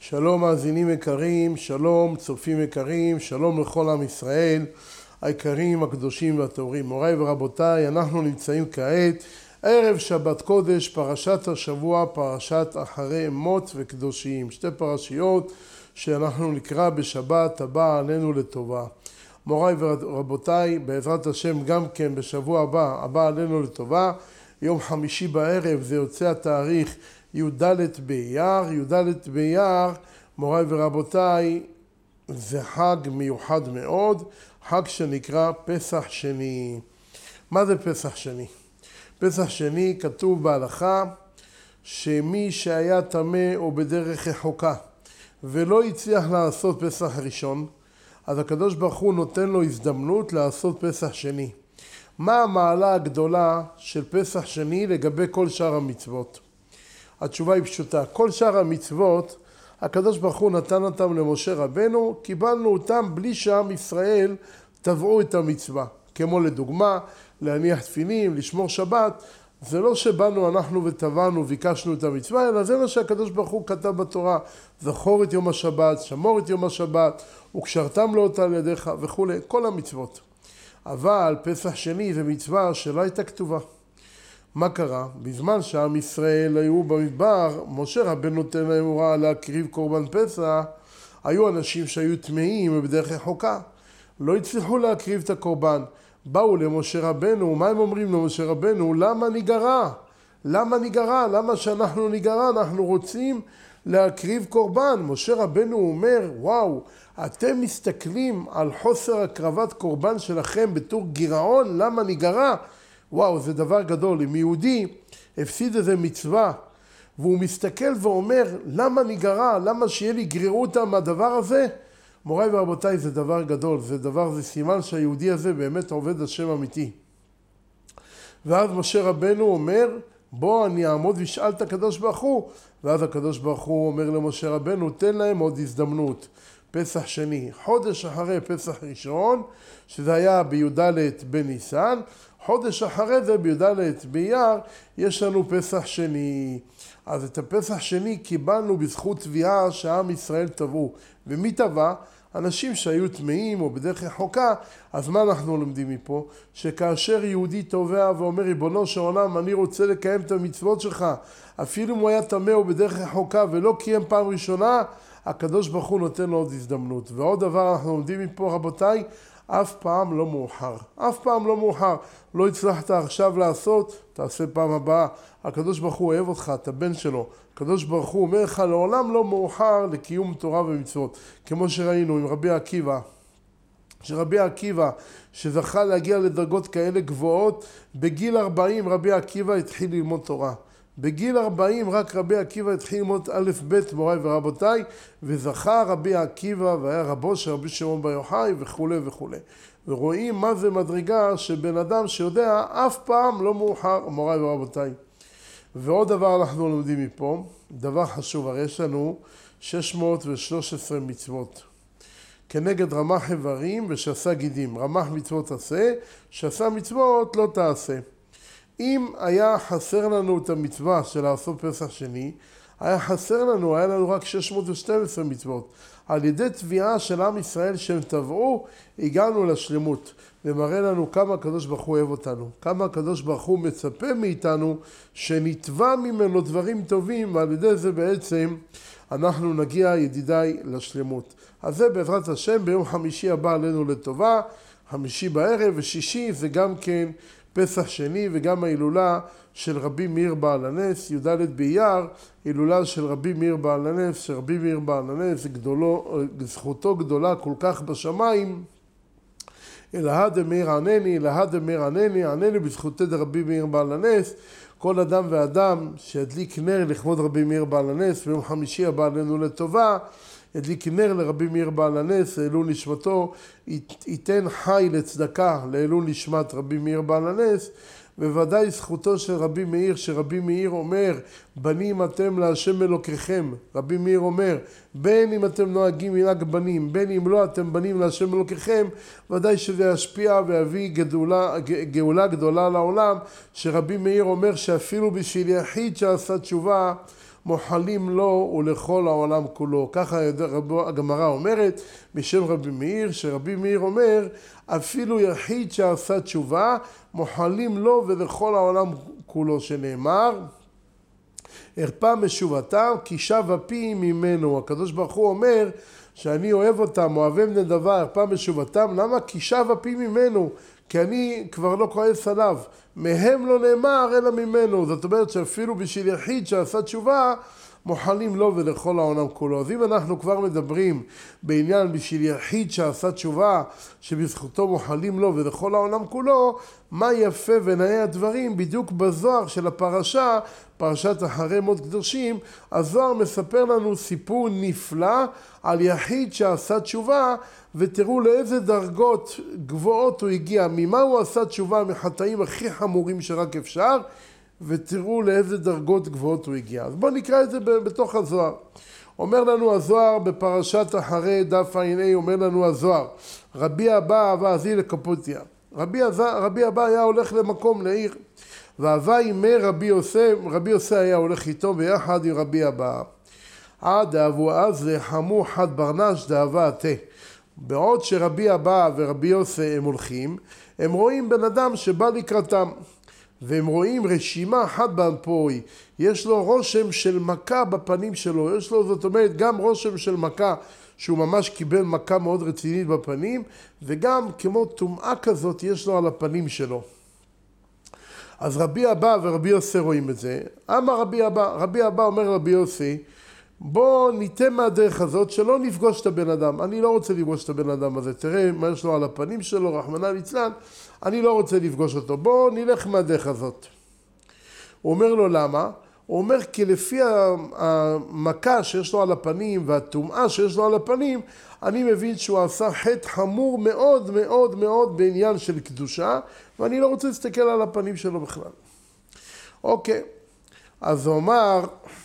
שלום מאזינים יקרים, שלום צופים יקרים, שלום לכל עם ישראל, היקרים, הקדושים והטהורים. מוריי ורבותיי, אנחנו נמצאים כעת ערב שבת קודש, פרשת השבוע, פרשת אחרי מות וקדושים. שתי פרשיות שאנחנו נקרא בשבת הבא עלינו לטובה. מוריי ורבותיי, בעזרת השם גם כן בשבוע הבא עלינו לטובה, יום חמישי בערב, זה יוצא התאריך י"ד באייר. י"ד באייר, מוריי ורבותיי, זה חג מיוחד מאוד, חג שנקרא פסח שני. מה זה פסח שני? פסח שני כתוב בהלכה שמי שהיה טמא או בדרך רחוקה ולא הצליח לעשות פסח ראשון, אז הקדוש ברוך הוא נותן לו הזדמנות לעשות פסח שני. מה המעלה הגדולה של פסח שני לגבי כל שאר המצוות? התשובה היא פשוטה. כל שאר המצוות, הקדוש ברוך הוא נתן אותם למשה רבנו, קיבלנו אותם בלי שעם ישראל טבעו את המצווה. כמו לדוגמה, להניח תפילין, לשמור שבת, זה לא שבאנו אנחנו וטבענו וביקשנו את המצווה, אלא זה מה שהקדוש ברוך הוא כתב בתורה. זכור את יום השבת, שמור את יום השבת, וקשרתם לו אותה על ידיך וכו', כל המצוות. אבל פסח שני זה מצווה שלא הייתה כתובה. מה קרה? בזמן שעם ישראל היו במדבר, משה רבנו נותן להם הוראה להקריב קורבן פסח, היו אנשים שהיו טמאים בדרך רחוקה, לא הצליחו להקריב את הקורבן. באו למשה רבנו, מה הם אומרים למשה רבנו? למה ניגרע? למה ניגרע? למה שאנחנו ניגרע? אנחנו רוצים להקריב קורבן. משה רבנו אומר, וואו, אתם מסתכלים על חוסר הקרבת קורבן שלכם בתור גירעון, למה ניגרע? וואו, זה דבר גדול. אם יהודי הפסיד איזה מצווה, והוא מסתכל ואומר, למה ניגרע? למה שיהיה לי גרירותה מהדבר הזה? מוריי ורבותיי, זה דבר גדול. זה סימן שהיהודי הזה באמת עובד השם אמיתי. ואז משה רבנו אומר, בוא אני אעמוד ושאל את הקדוש ברוך הוא. ואז הקדוש ברוך הוא אומר למשה רבנו, תן להם עוד הזדמנות. פסח שני, חודש אחרי פסח ראשון, שזה היה בי"ד בניסן, חודש אחרי זה בי"ד באייר יש לנו פסח שני. אז את הפסח שני קיבלנו בזכות תביעה שעם ישראל טבעו. ומי טבע? אנשים שהיו טמאים או בדרך רחוקה. אז מה אנחנו לומדים מפה? שכאשר יהודי תובע ואומר, ריבונו של עולם, אני רוצה לקיים את המצוות שלך, אפילו אם הוא היה טמא או בדרך רחוקה ולא קיים פעם ראשונה, הקדוש ברוך הוא נותן לו עוד הזדמנות. ועוד דבר אנחנו לומדים מפה, רבותיי, אף פעם לא מאוחר. אף פעם לא מאוחר. לא הצלחת עכשיו לעשות, תעשה פעם הבאה. הקדוש ברוך הוא אוהב אותך, אתה בן שלו. הקדוש ברוך הוא אומר לך, לעולם לא מאוחר לקיום תורה ומצוות. כמו שראינו עם רבי עקיבא. שרבי עקיבא שזכה להגיע לדרגות כאלה גבוהות, בגיל 40 רבי עקיבא התחיל ללמוד תורה. בגיל 40 רק רבי עקיבא התחיל ללמוד א' ב' מוריי ורבותיי, וזכה רבי עקיבא והיה רבו של רבי שמעון בר יוחאי וכו' וכו'. ורואים מה זה מדרגה שבן אדם שיודע אף פעם לא מאוחר, מוריי ורבותיי. ועוד דבר אנחנו לומדים מפה, דבר חשוב, הרי יש לנו 613 מצוות. כנגד רמ"ח איברים ושס"ה גידים. רמ"ח מצוות עשה, שס"ה מצוות לא תעשה. אם היה חסר לנו את המצווה של לעשות פסח שני, היה לנו רק 612 מצוות. על ידי תביעה של עם ישראל שהם טבעו, הגענו לשלמות. ומראה לנו כמה הקדוש ברוך הוא אוהב אותנו. כמה הקדוש ברוך הוא מצפה מאיתנו שנתבע ממנו דברים טובים, ועל ידי זה בעצם אנחנו נגיע, ידידיי, לשלמות. אז זה בעזרת השם ביום חמישי הבא עלינו לטובה, חמישי בערב, ושישי זה גם כן פסח שני וגם ההילולה של רבי מאיר בעל הנס, י"ד באייר, הילולה של רבי מאיר בעל הנס, שרבי מאיר בעל הנס זכותו גדולה כל כך בשמיים, אלהא דמאיר ענני, אלהא דמאיר ענני, ענני בזכותי דרבי מאיר בעל הנס. כל אדם ואדם שידליק נר לכבוד רבי מאיר בעל הנס, ביום חמישי הבא עלינו לטובה, ידליק נר לרבי מאיר בעל הנס, לעילוי נשמתו, ייתן חי לצדקה לעילוי נשמת רבי מאיר בעל הנס. בוודאי זכותו של רבי מאיר, שרבי מאיר אומר, בנים אתם להשם אלוקיכם. רבי מאיר אומר, בין אם אתם נוהגים מנהג בנים, בין אם לא אתם בנים להשם אלוקיכם, ודאי שזה ישפיע ויביא גאולה גדולה לעולם. שרבי מאיר אומר שאפילו בשביל יחיד שעשה תשובה, מוחלים לו ולכל העולם כולו. ככה הגמרא אומרת בשם רבי מאיר, שרבי מאיר אומר, אפילו יחיד שעשה תשובה, מוחלים לו ולכל העולם כולו, שנאמר, הרפא משובתם כי שב אפי ממנו. הקדוש ברוך הוא אומר שאני אוהב אותם, אוהבים בני דבר, הרפא משובתם. למה? כי שב אפי ממנו, כי אני כבר לא כועס עליו. מהם לא נאמר אלא ממנו. זאת אומרת שאפילו בשביל יחיד שעשה תשובה, מוחלים לו ולכל העולם כולו. אז אם אנחנו כבר מדברים בעניין בשביל יחיד שעשה תשובה, שבזכותו מוחלים לו ולכל העולם כולו, מה יפה ונאה הדברים בדיוק בזוהר של הפרשה, פרשת אחרי מות קדושים. הזוהר מספר לנו סיפור נפלא על יחיד שעשה תשובה, ותראו לאיזה דרגות גבוהות הוא הגיע, ממה הוא עשה תשובה, מחטאים הכי חמורים שרק אפשר, ותראו לאיזה דרגות גבוהות הוא הגיע. אז בואו נקרא את זה בתוך הזוהר. אומר לנו הזוהר בפרשת אחרי דף ע"ה, אומר לנו הזוהר, רבי אבא אהבה אזי לקפוטיה. רבי אבא היה הולך למקום, לעיר, ואהבה עימי רבי יוסי היה הולך איתו ביחד עם רבי אבא. עד אהבו אז לחמו חד ברנש דאהבה עתה. בעוד שרבי אבא ורבי יוסי הם הולכים, הם רואים בן אדם שבא לקראתם. והם רואים רשימה אחת באפוי, יש לו רושם של מכה בפנים שלו, יש לו זאת אומרת גם רושם של מכה, שהוא ממש קיבל מכה מאוד רצינית בפנים, וגם כמו טומאה כזאת יש לו על הפנים שלו. אז רבי אבא ורבי יוסי רואים את זה. אמר רבי אבא אומר רבי יוסי, בוא ניתן מהדרך הזאת שלא נפגוש את הבן אדם. אני לא רוצה לפגוש את הבן אדם הזה. תראה מה יש לו על הפנים שלו, רחמנא ליצלן, אני לא רוצה לפגוש אותו. בוא נלך מהדרך הזאת. הוא אומר לו למה? הוא אומר כי לפי המכה שיש לו על הפנים והטומאה שיש לו על הפנים, אני מבין שהוא עשה חטא חמור מאוד מאוד מאוד בעניין של קדושה, ואני לא רוצה להסתכל על הפנים שלו בכלל. אוקיי, אז הוא אמר,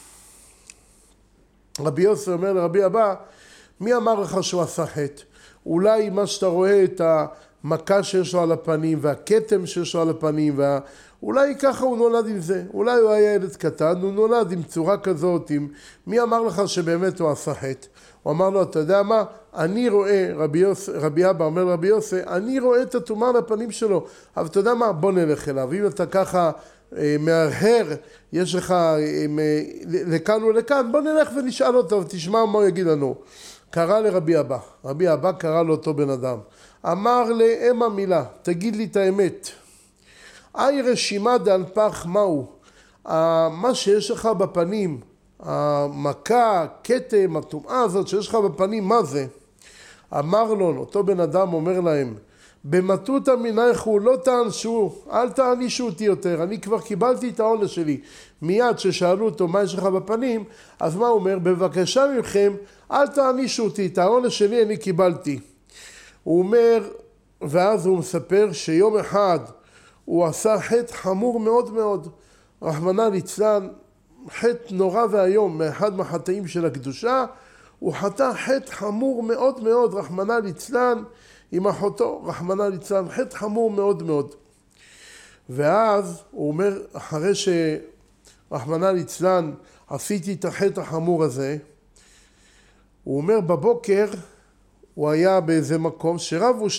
רבי יוסי אומר לרבי אבא, מי אמר לך שהוא עשה חטא? אולי מה שאתה רואה את המכה שיש לו על הפנים והכתם שיש לו על הפנים, אולי ככה הוא נולד עם זה, אולי הוא היה ילד קטן, הוא נולד עם צורה כזאת, מי אמר לך שבאמת הוא עשה חטא? הוא אמר לו, אתה יודע מה? אני רואה, רבי אבא אומר לרבי יוסי, אני רואה את הטומאה על הפנים שלו, אבל אתה יודע מה? בוא נלך אליו, אם אתה ככה מהרהר, יש לך לכאן ולכאן, בוא נלך ונשאל אותו ותשמע מה הוא יגיד לנו. קרא לרבי אבא, רבי אבא קרא לאותו בן אדם, אמר לאם המילה, תגיד לי את האמת, אי רשימה דאלפך מהו, מה שיש לך בפנים, המכה, כתם, הטומאה הזאת שיש לך בפנים, מה זה? אמר לו, אותו בן אדם אומר להם, במטותא מנייכו לא תענשו, אל תענישו אותי יותר, אני כבר קיבלתי את העונש שלי. מיד ששאלו אותו מה יש לך בפנים, אז מה הוא אומר? בבקשה מכם, אל תענישו אותי, את העונש שלי אני קיבלתי. הוא אומר, ואז הוא מספר שיום אחד הוא עשה חטא חמור מאוד מאוד, רחמנא ליצלן, חטא נורא והיום, מאחד מהחטאים של הקדושה, הוא חטא חטא חמור מאוד מאוד, רחמנא ליצלן, עם אחותו, רחמנא ליצלן, חטא חמור מאוד מאוד. ואז הוא אומר, אחרי שרחמנא ליצלן עשיתי את החטא החמור הזה, הוא אומר בבוקר, הוא היה באיזה מקום שרבו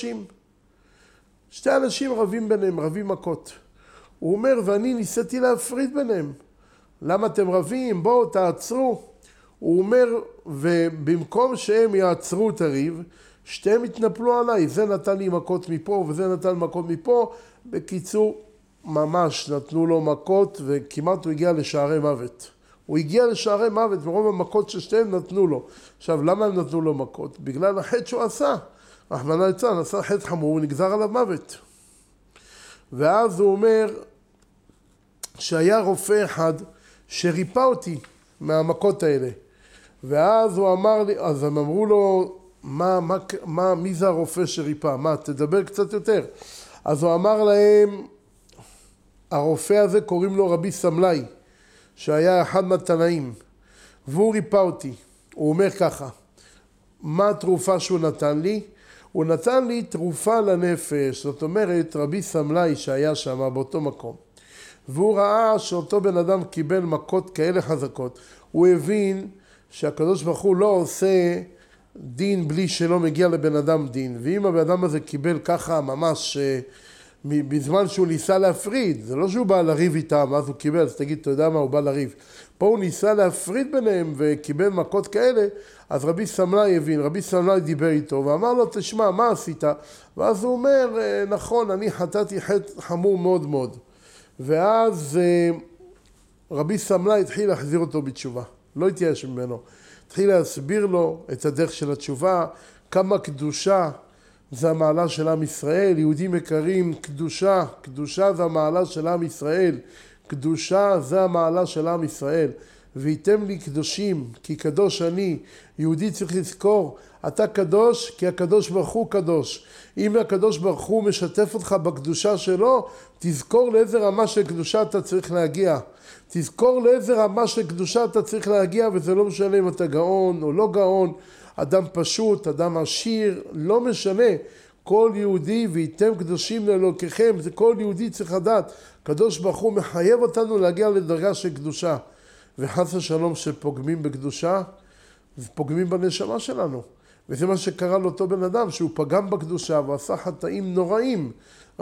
שתי אנשים רבים ביניהם, רבים מכות. הוא אומר, ואני ניסיתי להפריד ביניהם. למה אתם רבים? בואו תעצרו. הוא אומר, ובמקום שהם יעצרו את הריב, שתיהם התנפלו עליי, זה נתן לי מכות מפה וזה נתן מכות מפה. בקיצור, ממש נתנו לו מכות וכמעט הוא הגיע לשערי מוות. הוא הגיע לשערי מוות ברוב המכות ששתיהם נתנו לו. עכשיו, למה הם נתנו לו מכות? בגלל החטא שהוא עשה. רחמנא ליצלן עשה חטא חמור ונגזר עליו מוות. ואז הוא אומר שהיה רופא אחד שריפא אותי מהמכות האלה. ואז הוא אמר לי, אז הם אמרו לו, מי זה הרופא שריפא? תדבר קצת יותר. אז הוא אמר להם, הרופא הזה קוראים לו רבי סמלאי, שהיה אחד מהתנאים, והוא ריפא אותי. הוא אומר ככה, מה התרופה שהוא נתן לי? הוא נתן לי תרופה לנפש, זאת אומרת רבי סמלאי שהיה שם באותו מקום. והוא ראה שאותו בן אדם קיבל מכות כאלה חזקות. הוא הבין שהקדוש ברוך הוא לא עושה דין בלי שלא מגיע לבן אדם דין. ואם הבן אדם הזה קיבל ככה ממש בזמן שהוא ניסה להפריד, זה לא שהוא בא לריב איתם, אז הוא קיבל, אז תגיד, אתה יודע מה, הוא בא לריב. פה הוא ניסה להפריד ביניהם וקיבל מכות כאלה, אז רבי סמלאי הבין, רבי סמלאי דיבר איתו ואמר לו, תשמע, מה עשית? ואז הוא אומר, נכון, אני חטאתי חטא חמור מאוד מאוד. ואז רבי סמלאי התחיל להחזיר אותו בתשובה, לא התייאש ממנו. התחיל להסביר לו את הדרך של התשובה, כמה קדושה זה המעלה של עם ישראל. יהודים יקרים, קדושה זה המעלה של עם ישראל. קדושה זה המעלה של עם ישראל. והייתם לי קדושים, כי קדוש אני. יהודי צריך לזכור, אתה קדוש כי הקדוש ברוך הוא קדוש. אם הקדוש ברוך הוא משתף אותך בקדושה שלו, תזכור לאיזה רמה של קדושה אתה צריך להגיע. תזכור לאיזה רמה של קדושה אתה צריך להגיע, וזה לא משנה אם אתה גאון או לא גאון, אדם פשוט, אדם עשיר, לא משנה. כל יהודי והייתם קדושים לאלוקיכם, זה כל יהודי צריך לדעת. קדוש ברוך הוא מחייב אותנו להגיע לדרגה של קדושה. וחס ושלום שפוגמים בקדושה, פוגמים בנשמה שלנו. וזה מה שקרה לאותו בן אדם, שהוא פגם בקדושה ועשה חטאים נוראים,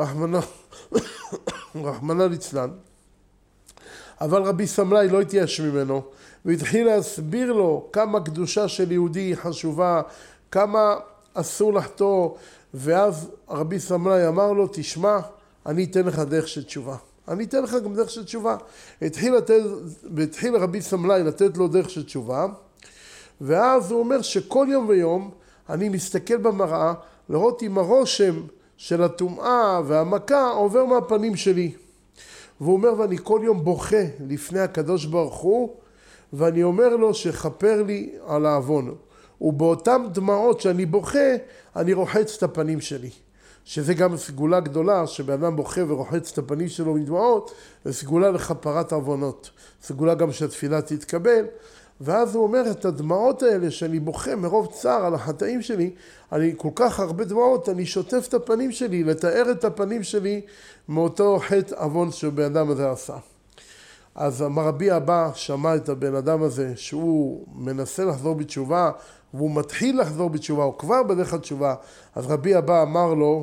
רחמנא ליצלן. אבל רבי סמלאי לא התייאש ממנו, והתחיל להסביר לו כמה קדושה של יהודי היא חשובה, כמה אסור לחטוא. ואז רבי סמלאי אמר לו, תשמע, אני אתן לך דרך של תשובה. אני אתן לך גם דרך של תשובה. התחיל רבי סמלאי לתת לו דרך של תשובה, ואז הוא אומר שכל יום ויום אני מסתכל במראה לראות אם הרושם של הטומאה והמכה עובר מהפנים שלי. והוא אומר, ואני כל יום בוכה לפני הקדוש ברוך הוא, ואני אומר לו שחפר לי על העוון. ובאותם דמעות שאני בוכה, אני רוחץ את הפנים שלי. שזה גם סגולה גדולה, שבאדם בוכה ורוחץ את הפנים שלו מדמעות, זה סגולה לכפרת עוונות. סגולה גם שהתפילה תתקבל. ואז הוא אומר, את הדמעות האלה שאני בוכה מרוב צער על החטאים שלי, אני כל כך הרבה דמעות, אני שוטף את הפנים שלי, לתאר את הפנים שלי מאותו חטא עוון שבן אדם הזה עשה. אז רבי אבא שמע את הבן אדם הזה, שהוא מנסה לחזור בתשובה, והוא מתחיל לחזור בתשובה, הוא כבר בדרך התשובה. אז רבי אבא אמר לו,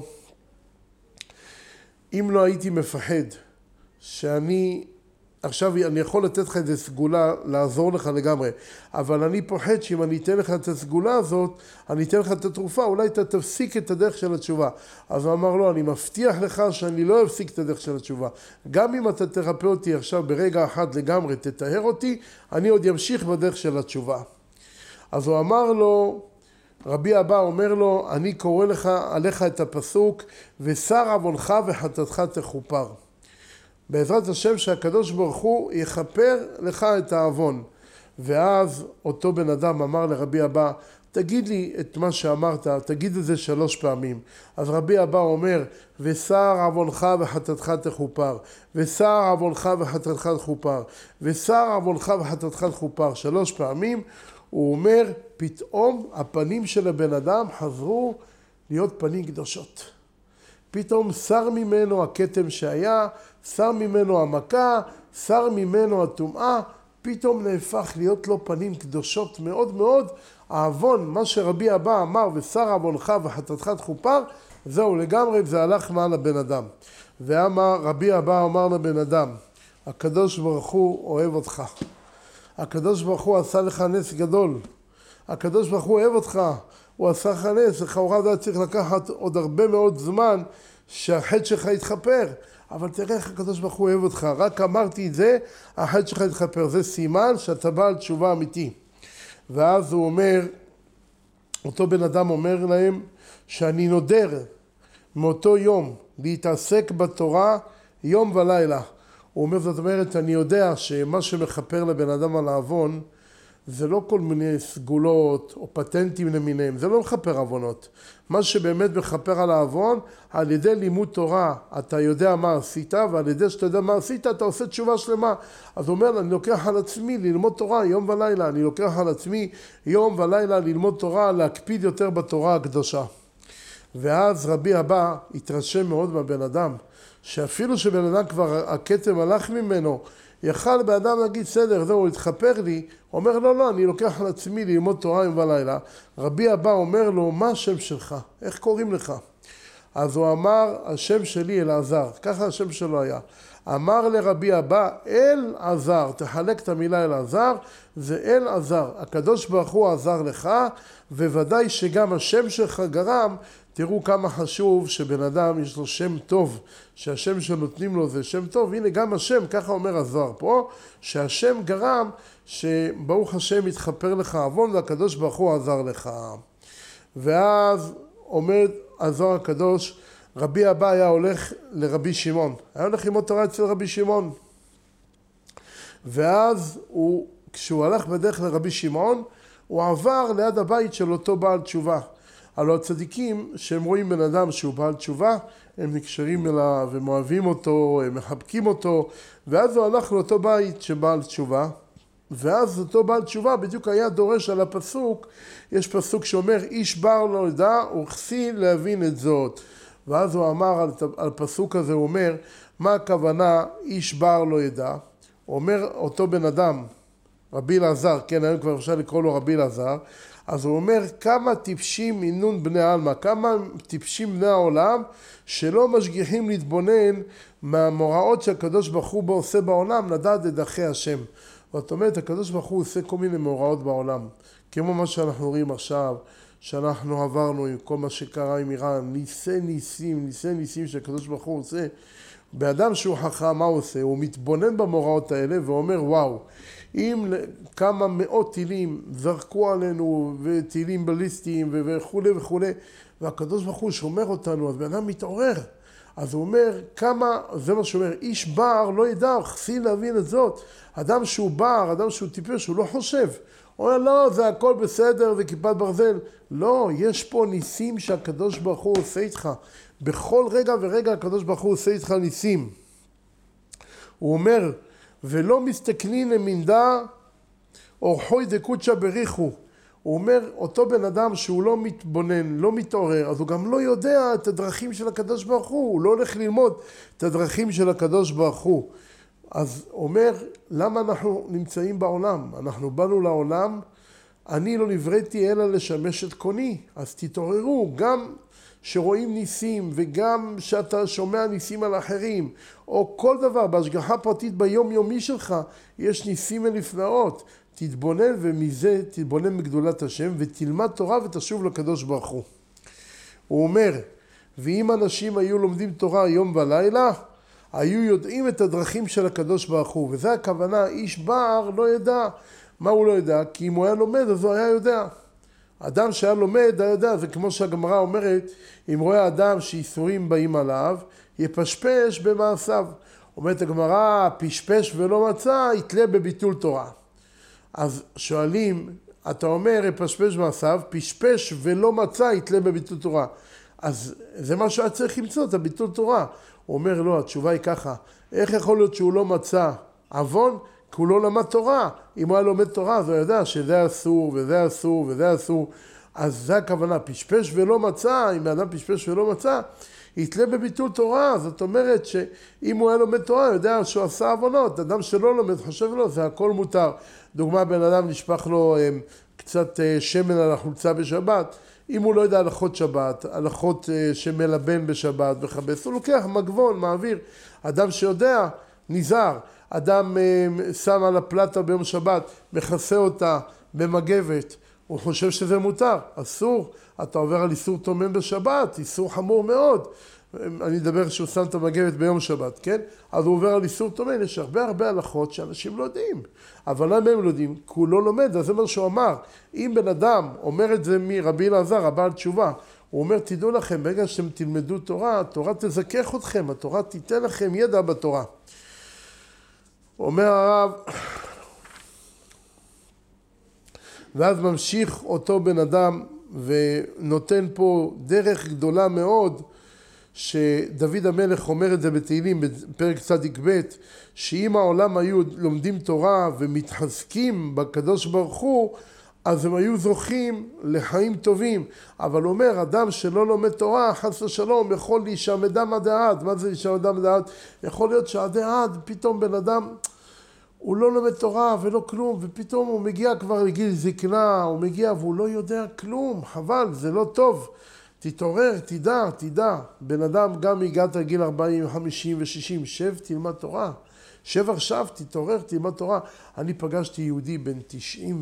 אם לא הייתי מפחד עכשיו אני יכול לתת לך איזו סגולה, לעזור לך לגמרי, אבל אני פוחד שאם אני אתן לך את הסגולה הזאת, אני אתן לך את התרופה, אולי אתה תפסיק את הדרך של התשובה. אז הוא אמר לו, אני מבטיח לך שאני לא אפסיק את הדרך של התשובה. גם אם אתה תרפא אותי עכשיו ברגע אחד לגמרי, תטהר אותי, אני עוד ימשיך בדרך של התשובה. אז הוא אמר לו, רבי אבא אומר לו, אני קורא לך עליך את הפסוק, ושר עוונך וחטאתך תכופר. בעזרת השם שהקדוש ברוך הוא יכפר לך את העוון. ואז אותו בן אדם אמר לרבי אבא, תגיד לי את מה שאמרת, תגיד את זה 3 פעמים. אז רבי אבא אומר, ושר עוונך וחטאתך תכופר, ושר עוונך וחטאתך תכופר, ושר עוונך וחטאתך תכופר 3 פעמים. הוא אומר, פתאום הפנים של הבן אדם חזרו להיות פנים קדושות. פתאום שר ממנו הכתם שהיה, שר ממנו המכה, שר ממנו הטומאה, פתאום נהפך להיות לו פנים קדושות מאוד מאוד. העוון, מה שרבי אבא אמר, ושר עוונך וחטאתך תכופר, זהו לגמרי, זה הלך מעל הבן אדם. רבי אבא אמר לבן אדם, הקדוש ברוך הוא אוהב אותך. הקדוש ברוך הוא עשה לך נס גדול. הקדוש ברוך הוא אוהב אותך. הוא עשה לך נס, לכאורה זה צריך לקחת עוד הרבה מאוד זמן שהחטא שלך יתחפר. אבל תראה איך הקדוש ברוך הוא אוהב אותך. רק אמרתי את זה, החטא שלך יתחפר. זה סימן שאתה בא על תשובה אמיתי. ואז הוא אומר, אותו בן אדם אומר להם, שאני נודר מאותו יום להתעסק בתורה יום ולילה. הוא אומר, זאת אומרת, אני יודע שמה שמחפר לבן אדם על העוון, זה לא כל מיני סגולות או פטנטים למיניהם, זה לא מחפר עוונות. מה שבאמת מחפר על העוון, על ידי לימוד תורה אתה יודע מה עשית, ועל ידי שאתה יודע מה עשית אתה עושה תשובה שלמה. אז הוא אומר, אני לוקח על עצמי ללמוד תורה יום ולילה, אני לוקח על עצמי יום ולילה ללמוד תורה, להקפיד יותר בתורה הקדושה. ואז רבי אבא התרשם מאוד מהבן אדם, שאפילו שבן אדם כבר הכתם הלך ממנו, יכל באדם להגיד, בסדר, זהו, הוא התחפר לי, אומר, לא, אני לוקח על עצמי ללמוד תורה יום ולילה. רבי אבא אומר לו, מה השם שלך? איך קוראים לך? אז הוא אמר, השם שלי אלעזר, ככה השם שלו היה. אמר לרבי אבא, אלעזר, תחלק את המילה אלעזר, זה אלעזר. הקדוש ברוך הוא עזר לך, וודאי שגם השם שלך גרם, תראו כמה חשוב שבן אדם יש לו שם טוב, שהשם שנותנים לו זה שם טוב. הנה גם השם, ככה אומר הזוהר פה, שהשם גרם, שברוך השם יתחפר לך עוון, והקדוש ברוך הוא עזר לך. ואז עומד הזוהר הקדוש, רבי אבא היה הולך לרבי שמעון, היה הולך ללמוד תורה אצל רבי שמעון. ואז כשהוא הלך בדרך לרבי שמעון, הוא עבר ליד הבית של אותו בעל תשובה. הלוא הצדיקים שהם רואים בן אדם שהוא בעל תשובה, הם נקשרים אליו, הם אוהבים אותו, הם מחבקים אותו, ואז הוא הלך לאותו בית שבעל תשובה, ואז אותו בעל תשובה בדיוק היה דורש על הפסוק, יש פסוק שאומר, איש בר לא ידע וכסי להבין את זאת. ואז הוא אמר על פסוק הזה, הוא אומר, מה הכוונה איש בר לא ידע? הוא אומר אותו בן אדם, רבי אלעזר, כן, היום כבר אפשר לקרוא לו רבי אלעזר, אז הוא אומר, כמה טיפשים מינון בני העלמא, כמה טיפשים בני העולם, שלא משגיחים להתבונן מהמוראות שהקדוש ברוך הוא עושה בעולם, לדעת את דרכי השם. זאת אומרת, הקדוש ברוך הוא עושה כל מיני מוראות בעולם, כמו מה שאנחנו רואים עכשיו, שאנחנו עברנו עם כל מה שקרה עם איראן, ניסי שהקדוש ברוך הוא עושה. באדם שהוא חכם, מה הוא עושה? הוא מתבונן במוראות האלה ואומר, וואו, אם כמה מאות טילים זרקו עלינו, וטילים בליסטיים וכו' וכו', והקדוש ברוך הוא שומר אותנו, אז באדם מתעורר. אז הוא אומר, כמה, זה מה שאומר, איש בר לא ידע, כסי להבין את זאת. אדם שהוא בר, אדם שהוא טיפש, הוא לא חושב. הוא אומר, לא, זה הכל בסדר, זה כיפת ברזל. לא, יש פה ניסים שהקדוש ברוך הוא עושה איתך. בכל רגע ורגע הקדוש ברוך הוא עושה איתך ניסים. הוא אומר, ולא מסתכלים למינדה, אורחוי דקודשא בריחו. הוא אומר, אותו בן אדם שהוא לא מתבונן, לא מתעורר, אז הוא גם לא יודע את הדרכים של הקדוש ברוך הוא לא הולך ללמוד את הדרכים של הקדוש ברוך הוא. אז אומר, למה אנחנו נמצאים בעולם? אנחנו באנו לעולם, אני לא נבראתי אלא לשמש את קוני. אז תתעוררו, גם שרואים ניסים וגם שאתה שומע ניסים על אחרים, או כל דבר, בהשגחה פרטית ביום יומי שלך, יש ניסים ונפלאות. תתבונן ומזה תתבונן בגדולת השם ותלמד תורה ותשוב לקדוש ברוך הוא. הוא אומר, ואם אנשים היו לומדים תורה יום ולילה, היו יודעים את הדרכים של הקדוש ברוך הוא, וזה הכוונה, איש בר לא ידע. מה הוא לא ידע? כי אם הוא היה לומד אז הוא היה יודע. אדם שהיה לומד היה יודע, זה כמו שהגמרא אומרת, אם רואה אדם שאיסורים באים עליו, יפשפש במעשיו. אומרת הגמרא, פשפש ולא מצא, יתלה בביטול תורה. אז שואלים, אתה אומר, יפשפש במעשיו, פשפש ולא מצא, יתלה בביטול תורה. אז זה מה שהיה צריך למצוא, את הביטול תורה. הוא אומר, לא, התשובה היא ככה, איך יכול להיות שהוא לא מצא עוון? כי הוא לא למד תורה. אם הוא היה לומד תורה, אז הוא יודע שזה אסור, וזה אסור, וזה אסור. אז זה הכוונה, פשפש ולא מצא, אם האדם פשפש ולא מצא, יתלה בביטול תורה. זאת אומרת שאם הוא היה לומד תורה, הוא יודע שהוא עשה עוונות. אדם שלא לומד, חושב לו, זה הכל מותר. דוגמה, בן אדם נשפך לו קצת שמן על החולצה בשבת, אם הוא לא יודע הלכות שבת, הלכות שמלבן בשבת וחבס, הוא לוקח מגבון, מעביר. אדם שיודע, נזהר. אדם שם על הפלטה ביום שבת, מכסה אותה במגבת, הוא חושב שזה מותר, אסור. אתה עובר על איסור תומן בשבת, איסור חמור מאוד. אני אדבר שהוא שם את המגבת ביום שבת, כן? אז הוא עובר על איסור תומן, יש הרבה הלכות שאנשים לא יודעים. אבל למה הם לא יודעים? כי הוא לא לומד, אז זה מה שהוא אמר. אם בן אדם אומר את זה מרבי אלעזר, הבעל תשובה, הוא אומר, תדעו לכם, ברגע שאתם תלמדו תורה, התורה תזכך אתכם, התורה תיתן לכם ידע בתורה. אומר הרב, ואז ממשיך אותו בן אדם ונותן פה דרך גדולה מאוד, שדוד המלך אומר את זה בתהילים בפרק צדיק ב', שאם העולם היו לומדים תורה ומתחזקים בקדוש ברוך הוא, אז הם היו זוכים לחיים טובים. אבל הוא אומר, אדם שלא לומד תורה, חס ושלום, יכול להישמדם עד העד. מה זה להישמדם עד העד? יכול להיות שעד העד פתאום בן אדם, הוא לא לומד תורה ולא כלום, ופתאום הוא מגיע כבר לגיל זקנה, הוא מגיע והוא לא יודע כלום, חבל, זה לא טוב. תתעורר, תדע. בן אדם גם הגעת לגיל 40, 50 ו-60, שב, תלמד תורה. שב עכשיו, תתעורר, תלמד תורה. אני פגשתי יהודי בן 90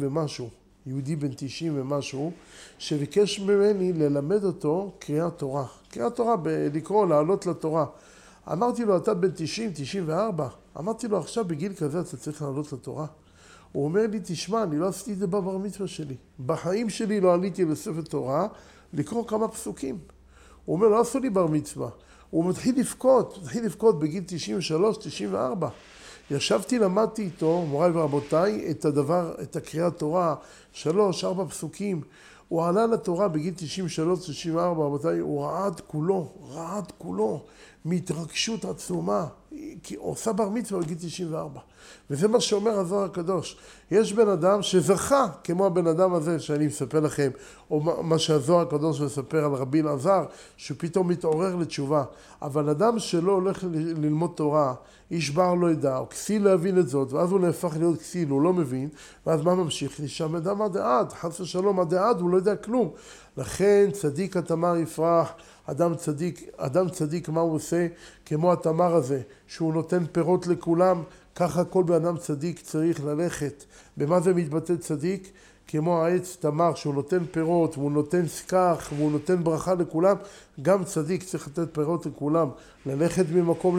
ומשהו, שביקש ממני ללמד אותו קריאת תורה. קריאת תורה, לקרוא, לעלות לתורה. אמרתי לו, אתה בן 90, 94. אמרתי לו, עכשיו בגיל כזה אתה צריך לעלות לתורה. הוא אומר לי, תשמע, אני לא עשיתי את זה בבר מצווה שלי. בחיים שלי לא עליתי לספר תורה, לקרוא כמה פסוקים. הוא אומר, לא עשו לי בר מצווה. הוא מתחיל לבכות בגיל 93, 94. ישבתי, למדתי איתו, מוריי ורבותיי, את הקריאת תורה, 3, 4 פסוקים. הוא עלה לתורה בגיל 93, 94, רבותיי, הוא רעד כולו, מהתרגשות עצומה, כי הוא עושה בר מצווה בגיל 94. וזה מה שאומר הזוהר הקדוש. יש בן אדם שזכה, כמו הבן אדם הזה שאני מספר לכם, או מה שהזוהר הקדוש מספר על רבי אלעזר, שפתאום מתעורר לתשובה. אבל אדם שלא הולך ללמוד תורה, איש בר לא ידע, או כסיל להבין את זאת, ואז הוא נהפך להיות כסיל, הוא לא מבין, ואז מה ממשיך? להישמדם עד העד, חס ושלום עד העד, הוא לא יודע כלום. לכן צדיק התמר יפרח, אדם צדיק מה הוא עושה? כמו התמר הזה, שהוא נותן פירות לכולם, ככה כל בן אדם צדיק צריך ללכת. במה זה מתבטא צדיק? כמו העץ תמר, שהוא נותן פירות, והוא נותן סכך, והוא נותן ברכה לכולם, גם צדיק צריך לתת פירות לכולם, ללכת ממקום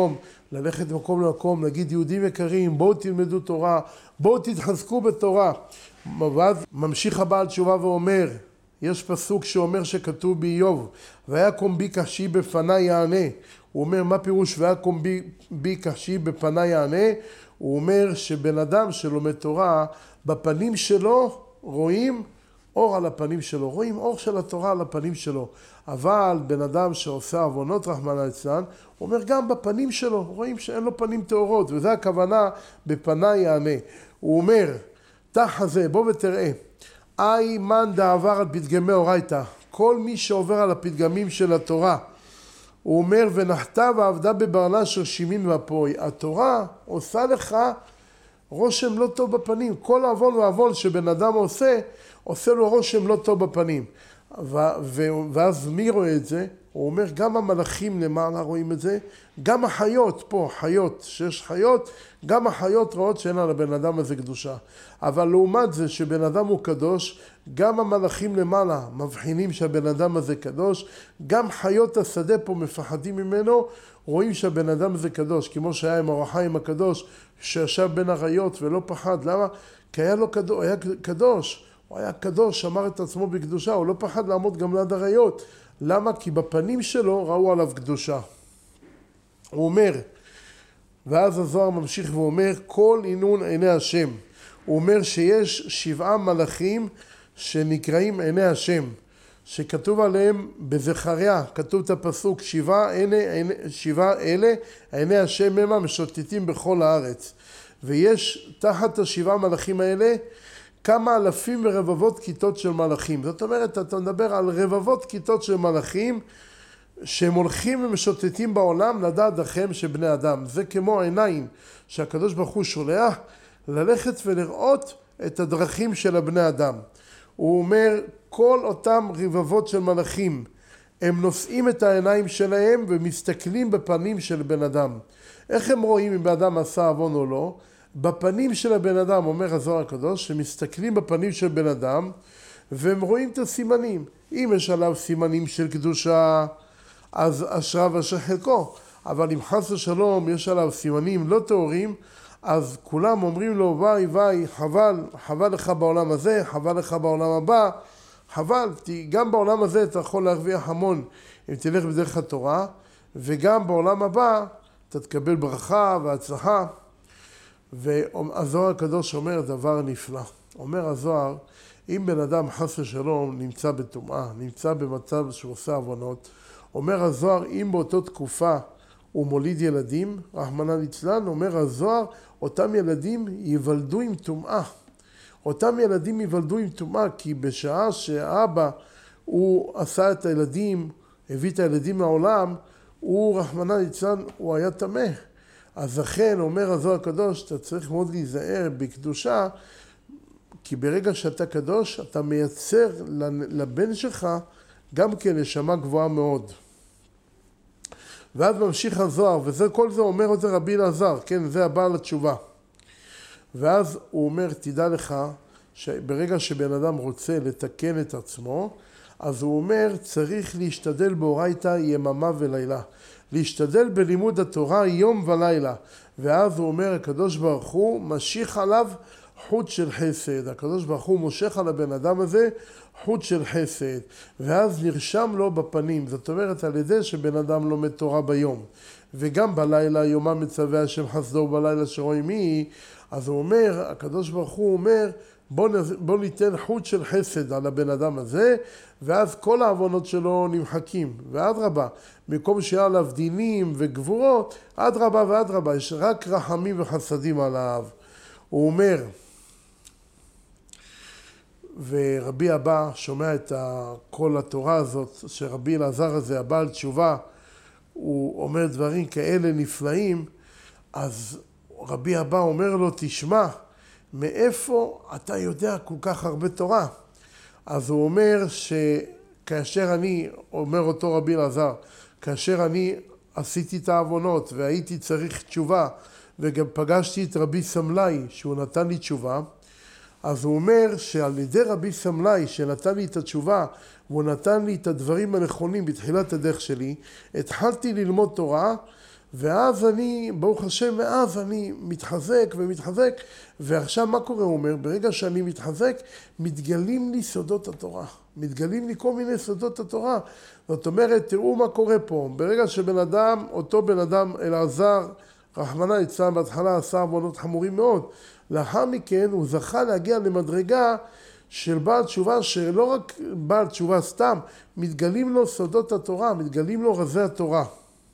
למקום, להגיד יהודים יקרים, בואו תלמדו תורה, בואו תתחזקו בתורה. ואז ממשיך הבעל תשובה ואומר, יש פסוק שאומר שכתוב באיוב, ויקום בי קשי בפני יענה. הוא אומר, מה פירוש ויקום בי קשי בפני יענה? הוא אומר שבן אדם שלומד תורה, בפנים שלו רואים אור על הפנים שלו, רואים אור של התורה על הפנים שלו. אבל בן אדם שעושה עוונות רחמנא ליצלן, הוא אומר גם בפנים שלו, רואים שאין לו פנים טהורות, וזה הכוונה בפני יענה. הוא אומר, תחזה, בוא ותראה, אי מן דעבר על פתגמי אורייתא, כל מי שעובר על הפתגמים של התורה, הוא אומר, ונחתה ועבדה בברנה של שימין ואפוי. התורה עושה לך רושם לא טוב בפנים. כל עוון ועוון שבן אדם עושה לו רושם לא טוב בפנים. ואז מי רואה את זה? הוא אומר, גם המלאכים למעלה רואים את זה, גם החיות פה, שיש חיות, גם החיות רואות שאין על הבן אדם הזה קדושה. אבל לעומת זה שבן אדם הוא קדוש, גם המלאכים למעלה מבחינים שהבן אדם הזה קדוש, גם חיות השדה פה מפחדים ממנו, רואים שהבן אדם הזה קדוש, כמו שהיה עם אור החיים הקדוש, שישב בין הריות ולא פחד. למה? כי היה קדוש. הוא היה קדוש, שמר את עצמו בקדושה, הוא לא פחד לעמוד גם ליד הריות. למה? כי בפנים שלו ראו עליו קדושה. הוא אומר, ואז הזוהר ממשיך ואומר, כל עינון עיני השם. הוא אומר שיש 7 מלאכים שנקראים עיני השם, שכתוב עליהם בזכריה, כתוב את הפסוק, 7 אלה עיני השם המה משוטטים בכל הארץ. ויש תחת 7 מלאכים האלה, כמה אלפים ורבבות כיתות של מלאכים. זאת אומרת, אתה מדבר על רבבות כיתות של מלאכים, שהם הולכים ומשוטטים בעולם לדעת לכם שבני אדם. זה כמו עיניים שהקדוש ברוך הוא שולח ללכת ולראות את הדרכים של הבני אדם. הוא אומר, כל אותם רבבות של מלאכים, הם נושאים את העיניים שלהם ומסתכלים בפנים של בן אדם. איך הם רואים אם בן אדם עשה עוון או לא? בפנים של הבן אדם, אומר הזוהר הקדוש, שמסתכלים בפנים של בן אדם, והם רואים את הסימנים. אם יש עליו סימנים של קדושה, אז אשריו ואשרי חלקו. אבל אם חס ושלום יש עליו סימנים לא טהורים, אז כולם אומרים לו, וואי, חבל לך בעולם הזה, חבל לך בעולם הבא, חבל, גם בעולם הזה אתה יכול להרוויח המון אם תלך בדרך התורה, וגם בעולם הבא אתה תקבל ברכה והצלחה. והזוהר הקדוש אומר דבר נפלא. אומר הזוהר, אם בן אדם חס ושלום נמצא בטומאה, נמצא במצב שהוא עושה עוונות, אומר הזוהר, אם באותו תקופה הוא מוליד ילדים, רחמנא ליצלן, אומר הזוהר, אותם ילדים ייוולדו עם טומאה. אותם ילדים ייוולדו עם טומאה, כי בשעה שהאבא הוא עשה את הילדים, הביא את הילדים לעולם, הוא רחמנא ליצלן, הוא היה טמא. אז לכן אומר הזוהר הקדוש, אתה צריך מאוד להיזהר בקדושה, כי ברגע שאתה קדוש, אתה מייצר לבן שלך גם כן נשמה גבוהה מאוד. ואז ממשיך הזוהר, וכל זה אומר את זה רבי אלעזר, כן, זה הבעל התשובה. ואז הוא אומר, תדע לך, שברגע שבן אדם רוצה לתקן את עצמו, אז הוא אומר, צריך להשתדל באורייתא יממה ולילה. להשתדל בלימוד התורה יום ולילה. ואז הוא אומר, הקדוש ברוך הוא משיך עליו חוט של חסד. הקדוש ברוך הוא מושך על הבן אדם הזה חוט של חסד. ואז נרשם לו בפנים. זאת אומרת, על ידי שבן אדם לומד תורה ביום. וגם בלילה, יומם מצווה השם חסדו בלילה שרואים מי. אז הוא אומר, הקדוש ברוך הוא אומר, בוא ניתן חוט של חסד על הבן אדם הזה, ואז כל העוונות שלו נמחקים. ואדרבה, במקום שיהיה עליו דינים וגבורות, אדרבה ואדרבה, יש רק רחמים וחסדים עליו. הוא אומר, ורבי אבא שומע את כל התורה הזאת, שרבי אלעזר הזה, הבעל תשובה, הוא אומר דברים כאלה נפלאים, אז רבי אבא אומר לו, תשמע, מאיפה אתה יודע כל כך הרבה תורה? אז הוא אומר שכאשר אני, אומר אותו רבי אלעזר, כאשר אני עשיתי את העוונות והייתי צריך תשובה, וגם פגשתי את רבי סמלאי שהוא נתן לי תשובה, אז הוא אומר שעל ידי רבי סמלאי שנתן לי את התשובה, והוא נתן לי את הדברים הנכונים בתחילת הדרך שלי, התחלתי ללמוד תורה, ואז אני, ברוך השם, מאז אני מתחזק ומתחזק, ועכשיו מה קורה? הוא אומר, ברגע שאני מתחזק, מתגלים לי סודות התורה. מתגלים לי כל מיני סודות התורה. זאת אומרת, תראו מה קורה פה. ברגע שבן אדם, אותו בן אדם, אלעזר, רחמנא ליצלן, בהתחלה עשה עוונות חמורים מאוד. לאחר מכן הוא זכה להגיע למדרגה של בעל תשובה, שלא רק בעל תשובה סתם, מתגלים לו סודות התורה, מתגלים לו רזי התורה.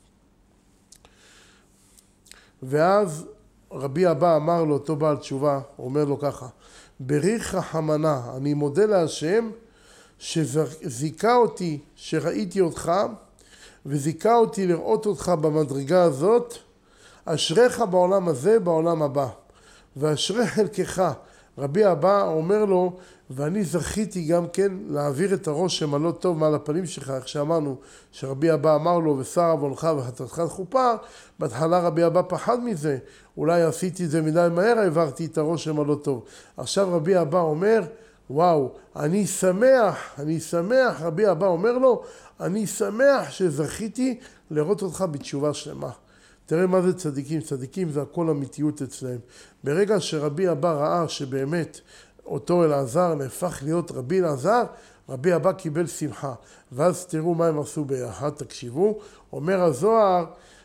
ואז רבי אבא אמר לו, אותו בעל תשובה, הוא אומר לו ככה, בריך רחמנא, אני מודה להשם שזיכה אותי שראיתי אותך, וזיכה אותי לראות אותך במדרגה הזאת, אשריך בעולם הזה, בעולם הבא. ואשרי חלקך. רבי אבא אומר לו, ואני זכיתי גם כן להעביר את הרושם הלא טוב מעל הפנים שלך, איך שאמרנו, שרבי אבא אמר לו, ושר עוונך וחטאתך תכופר, בהתחלה רבי אבא פחד מזה, אולי עשיתי את זה מדי מהר, העברתי את הרושם הלא טוב. עכשיו רבי אבא אומר, וואו, אני שמח, רבי אבא אומר לו, אני שמח שזכיתי לראות אותך בתשובה שלמה. תראה מה זה צדיקים, צדיקים זה הכל אמיתיות אצלהם. ברגע שרבי אבא ראה שבאמת אותו אלעזר נהפך להיות רבי אלעזר, רבי אבא קיבל שמחה. ואז תראו מה הם עשו ביחד, תקשיבו. אומר הזוהר,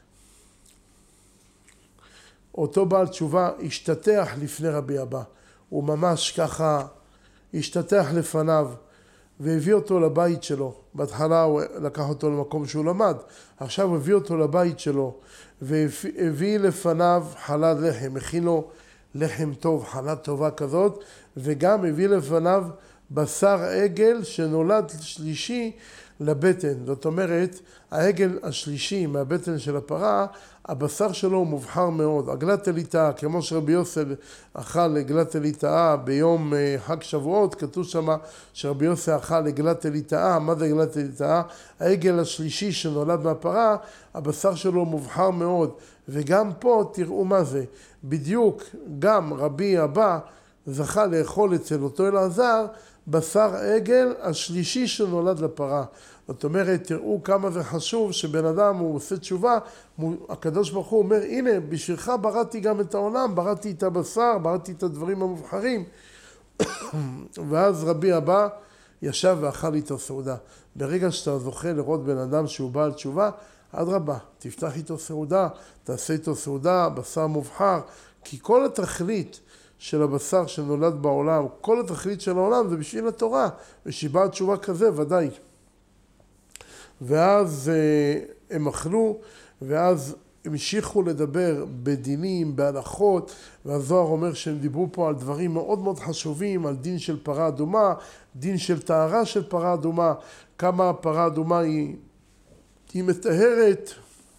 אותו בעל תשובה השתתח לפני רבי אבא. הוא ממש ככה השתתח לפניו והביא אותו לבית שלו. בהתחלה הוא לקח אותו למקום שהוא למד, עכשיו הוא הביא אותו לבית שלו והביא לפניו חלת לחם, הכין לו לחם טוב, חלה טובה כזאת, וגם הביא לפניו בשר עגל שנולד שלישי לבטן. זאת אומרת, העגל השלישי מהבטן של הפרה, הבשר שלו הוא מובחר מאוד. עגלת הליטאה, כמו שרבי יוסף אכל עגלת הליטאה ביום חג שבועות, כתוב שמה שרבי יוסף אכל עגלת הליטאה. מה זה עגלת הליטאה? העגל השלישי שנולד מהפרה, הבשר שלו מובחר מאוד. וגם פה תראו מה זה. בדיוק גם רבי אבא זכה לאכול אצל אותו אלעזר, בשר עגל השלישי שנולד לפרה. זאת אומרת, תראו כמה זה חשוב שבן אדם הוא עושה תשובה, הקדוש ברוך הוא אומר, הנה, בשבילך בראתי גם את העולם, בראתי את הבשר, בראתי את הדברים המובחרים. ואז רבי אבא ישב ואכל איתו סעודה. ברגע שאתה זוכה לראות בן אדם שהוא בעל תשובה, אדרבה, תפתח איתו סעודה, תעשה איתו סעודה, בשר מובחר, כי כל התכלית של הבשר שנולד בעולם, כל התכלית של העולם זה בשביל התורה, ושבעל תשובה כזה ודאי. ואז הם אכלו, ואז המשיכו לדבר בדינים, בהלכות, והזוהר אומר שהם דיברו פה על דברים מאוד מאוד חשובים, על דין של פרה אדומה, דין של טהרה של פרה אדומה, כמה פרה אדומה היא מטהרת,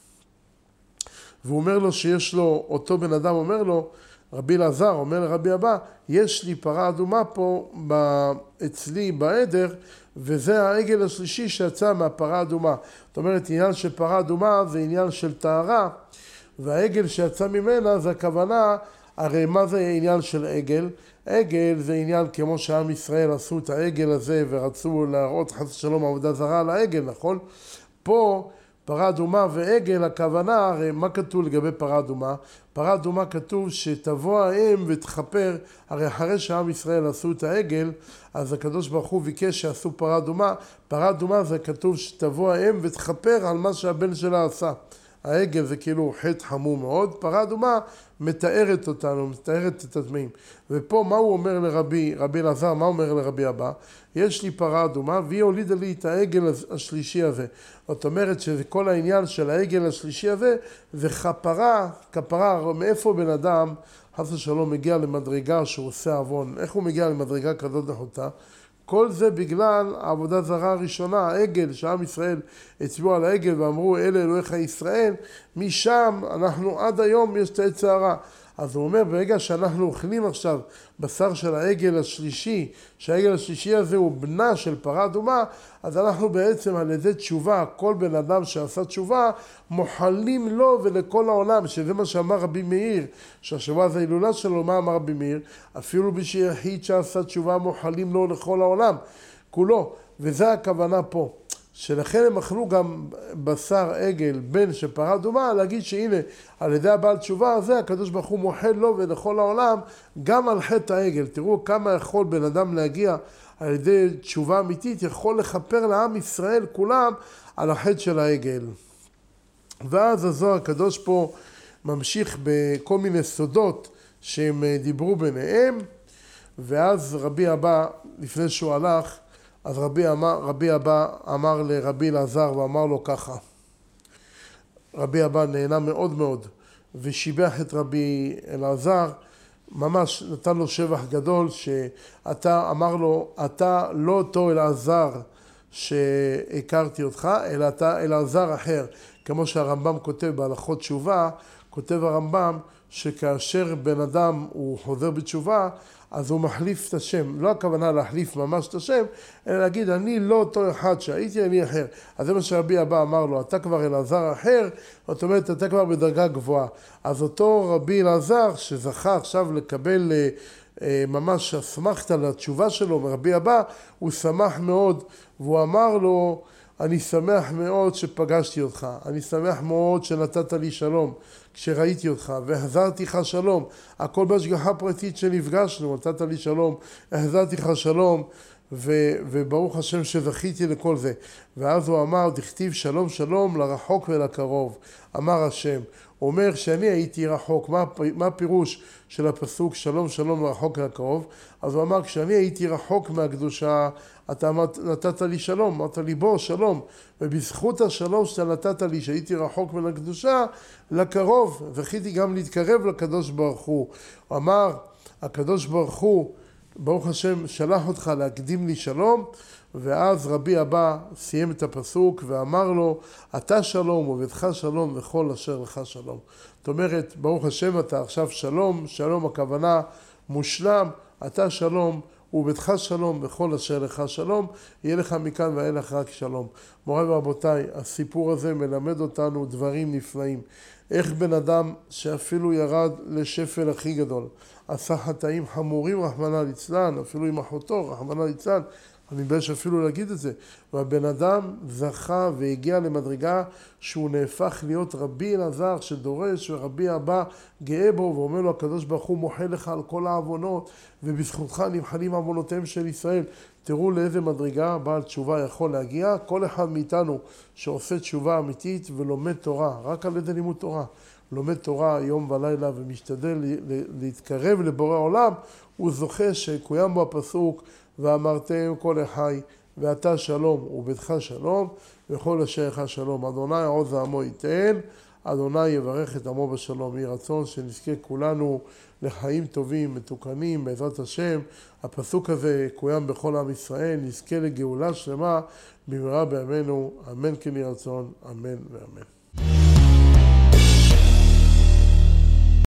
והוא אומר לו שיש לו, אותו בן אדם אומר לו, רבי אלעזר אומר לרבי אבא, יש לי פרה אדומה פה אצלי בעדר, וזה העגל השלישי שיצא מהפרה אדומה. זאת אומרת, עניין של פרה אדומה זה עניין של טהרה, והעגל שיצא ממנה זה הכוונה, הרי מה זה עניין של עגל? עגל זה עניין כמו שעם ישראל עשו את העגל הזה ורצו להראות חס ושלום עבודה זרה על העגל, נכון? פה פרה אדומה ועגל, הכוונה, הרי מה כתוב לגבי פרה אדומה? פרה אדומה כתוב שתבוא האם ותכפר, הרי אחרי שעם ישראל עשו את העגל, אז הקדוש ברוך הוא ביקש שעשו פרה אדומה. פרה אדומה זה כתוב שתבוא האם ותכפר על מה שהבן שלה עשה. העגל זה כאילו חטא חמור מאוד, פרה אדומה מתארת אותנו, מתארת את הטמאים. ופה מה הוא אומר רבי אלעזר, מה אומר לרבי אבא? יש לי פרה אדומה והיא הולידה לי את העגל השלישי הזה. זאת אומרת שכל העניין של העגל השלישי הזה זה כפרה, מאיפה בן אדם חס ושלום מגיע למדרגה שהוא עושה עוון, איך הוא מגיע למדרגה כזאת נחותה? כל זה בגלל העבודה זרה הראשונה, העגל, שעם ישראל הצביעו על העגל ואמרו אלה אלוהיך ישראל, משם אנחנו עד היום יש את העץ הרע. אז הוא אומר, ברגע שאנחנו אוכלים עכשיו בשר של העגל השלישי, שהעגל השלישי הזה הוא בנה של פרה אדומה, אז אנחנו בעצם על ידי תשובה, כל בן אדם שעשה תשובה, מוחלים לו ולכל העולם, שזה מה שאמר רבי מאיר, שהשבוע זה הילולה שלו, מה אמר רבי מאיר? אפילו בשביל יחיד שעשה תשובה, מוחלים לו לכל העולם, כולו, וזה הכוונה פה. שלכן הם אכלו גם בשר עגל בן של פרה אדומה, להגיד שהנה על ידי הבעל תשובה הזה הקדוש ברוך הוא מוחל לו ולכל העולם גם על חטא העגל. תראו כמה יכול בן אדם להגיע על ידי תשובה אמיתית, יכול לכפר לעם ישראל כולם על החטא של העגל. ואז הזוהר הקדוש פה ממשיך בכל מיני סודות שהם דיברו ביניהם, ואז רבי אבא לפני שהוא הלך, אז רבי אבא אמר לרבי אלעזר ואמר לו ככה, רבי אבא נהנה מאוד מאוד ושיבח את רבי אלעזר, ממש נתן לו שבח גדול, שאתה אמר לו, אתה לא אותו אלעזר שהכרתי אותך, אלא אתה אלעזר אחר. כמו שהרמב"ם כותב בהלכות תשובה, כותב הרמב"ם שכאשר בן אדם הוא חוזר בתשובה, אז הוא מחליף את השם, לא הכוונה להחליף ממש את השם, אלא להגיד אני לא אותו אחד שהייתי, אני אחר. אז זה מה שרבי אבא אמר לו, אתה כבר אלעזר אחר, זאת אומרת אתה כבר בדרגה גבוהה. אז אותו רבי אלעזר שזכה עכשיו לקבל ממש אסמכתה לתשובה שלו מרבי אבא, הוא שמח מאוד והוא אמר לו, אני שמח מאוד שפגשתי אותך, אני שמח מאוד שנתת לי שלום כשראיתי אותך והחזרתי לך שלום, הכל בהשגחה פרטית שנפגשנו, נתת לי שלום, החזרתי לך שלום וברוך השם שזכיתי לכל זה. ואז הוא אמר, דכתיב שלום שלום לרחוק ולקרוב, אמר השם. הוא אומר שאני הייתי רחוק, מה הפירוש של הפסוק שלום שלום לרחוק ולקרוב? אז הוא אמר, כשאני הייתי רחוק מהקדושה, אתה נתת לי שלום, אמרת לי בוא שלום, ובזכות השלום שאתה נתת לי שהייתי רחוק מן הקדושה, לקרוב, זכיתי גם להתקרב לקדוש ברוך הוא. הוא אמר, הקדוש ברוך הוא, ברוך השם שלח אותך להקדים לי שלום, ואז רבי אבא סיים את הפסוק ואמר לו, אתה שלום וביתך שלום וכל אשר לך שלום. זאת אומרת, ברוך השם אתה עכשיו שלום, שלום הכוונה מושלם, אתה שלום וביתך שלום וכל אשר לך שלום, יהיה לך מכאן ואין לך רק שלום. מוריי ורבותיי, הסיפור הזה מלמד אותנו דברים נפלאים. איך בן אדם שאפילו ירד לשפל הכי גדול, עשה חטאים חמורים רחמנא ליצלן, אפילו עם אחותו רחמנא ליצלן, אני מתבייש אפילו להגיד את זה, והבן אדם זכה והגיע למדרגה שהוא נהפך להיות רבי אלעזר שדורש, ורבי אבא גאה בו ואומר לו הקדוש ברוך הוא מוחל לך על כל העוונות ובזכותך נמחלים עוונותיהם של ישראל. תראו לאיזה מדרגה בעל תשובה יכול להגיע. כל אחד מאיתנו שעושה תשובה אמיתית ולומד תורה, רק על ידי לימוד תורה, לומד תורה יום ולילה ומשתדל להתקרב לבורא עולם, הוא זוכה שקוים בו הפסוק ואמרתם כל אחי ואתה שלום וביתך שלום וכל אשר לך שלום. אדוני עוז לעמו ייתן, אדוני יברך את עמו בשלום. יהי רצון שנזכה כולנו לחיים טובים, מתוקנים, בעזרת השם. הפסוק הזה יקוים בכל עם ישראל, נזכה לגאולה שלמה במהרה בימינו, אמן כן יהי רצון, אמן ואמן.